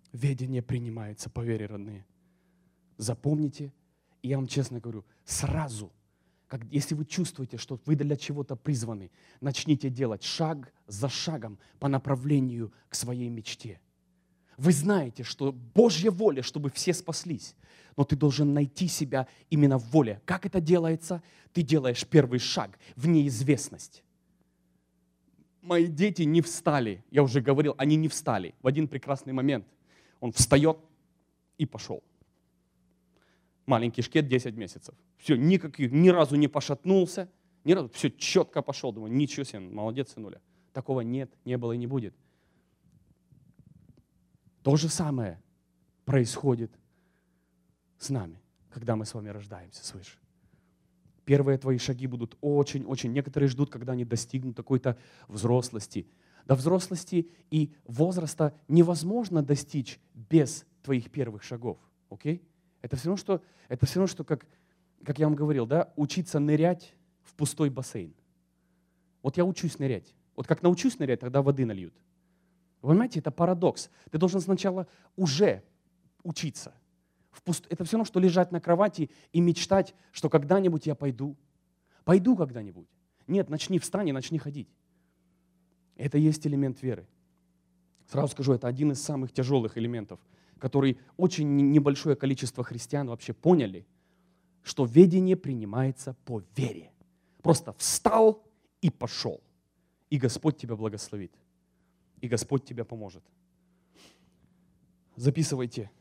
Ведение принимается по вере, родные. Запомните, и я вам честно говорю, сразу, если вы чувствуете, что вы для чего-то призваны, начните делать шаг за шагом по направлению к своей мечте. Вы знаете, что Божья воля, чтобы все спаслись, но ты должен найти себя именно в воле. Как это делается? Ты делаешь первый шаг в неизвестность. Мои дети не встали, я уже говорил, они не встали. В один прекрасный момент он встает и пошел. Маленький Шкет, 10 месяцев. Все, ни разу не пошатнулся, ни разу, все четко пошел. Думаю, ничего себе, молодец, сынуля. Такого нет, не было и не будет. То же самое происходит с нами, когда мы с вами рождаемся свыше. Первые твои шаги будут очень. Некоторые ждут, когда они достигнут какой-то взрослости. До взрослости и возраста невозможно достичь без твоих первых шагов. Окей? Это все равно, что как я вам говорил, да, учиться нырять в пустой бассейн. Вот я учусь нырять. Вот как научусь нырять, тогда воды нальют. Вы понимаете, это парадокс. Ты должен сначала уже учиться. Это все равно, что лежать на кровати и мечтать, что когда-нибудь я пойду. Пойду когда-нибудь. Нет, встань и начни ходить. Это и есть элемент веры. Сразу скажу, это один из самых тяжелых элементов, который очень небольшое количество христиан вообще поняли, что ведение принимается по вере. Просто встал и пошел. И Господь тебя благословит. И Господь тебе поможет. Записывайте